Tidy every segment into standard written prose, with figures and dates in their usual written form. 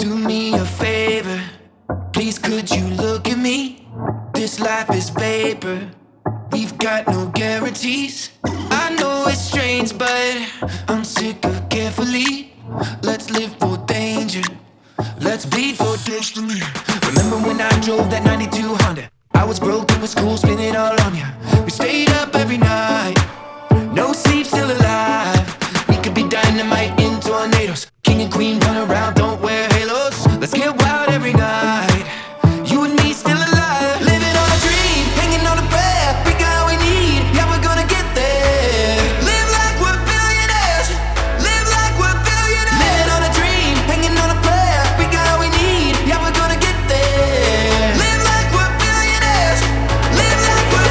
do me a favor? Please could you look at me? This life is paper. We've got no guarantees. I know it's strange, but I'm sick of carefully. Let's live for danger. Let's bleed for destiny. Remember when I drove that 92 Honda? I was broke, it was cool, spin it all on ya. We stayed up every night, no sleep, still alive. We could be dynamite in tornadoes. King and queen run around, don't wear halos. Let's get wild every night. You and me still alive, living on a dream, hanging on a prayer. We got all we need, yeah, we're gonna get there. Live like we're billionaires, live like we're billionaires. Living on a dream, hanging on a prayer. We got all we need, yeah, we're gonna get there. Live like we're billionaires, live like we're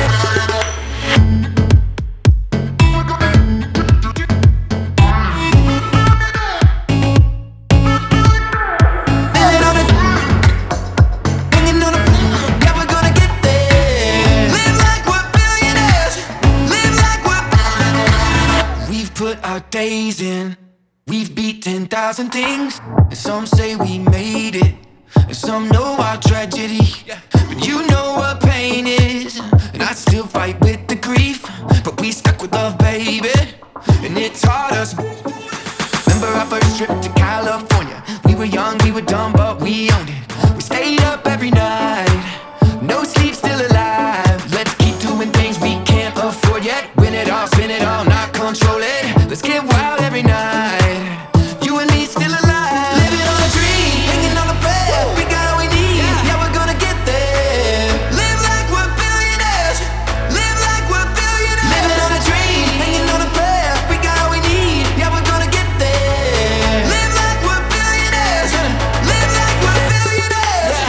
put our days in. We've beat 10,000 things, and some say we made it, and some know our tragedy. But you know what pain is, and I still fight with the grief. But we stuck with love, baby, and it taught us. Remember our first trip to California? We were young, we were dumb, but we owned it. We stayed up every night, no sleep, still alive. Let's keep doing things we can't afford yet. Win it all, spin it all, not control it. Let's get wild every night. You and me still alive, living on a dream, hanging on a prayer. We got all we need, yeah, we're gonna get there. Live like we're billionaires, live like we're billionaires. Living on a dream, hanging on a prayer. We got all we need, yeah, we're gonna get there. Live like we're billionaires, live like we're billionaires.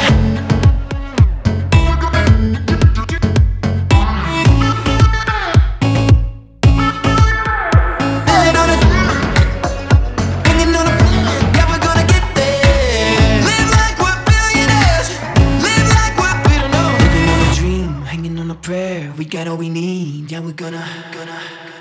We got all we need, yeah, we're gonna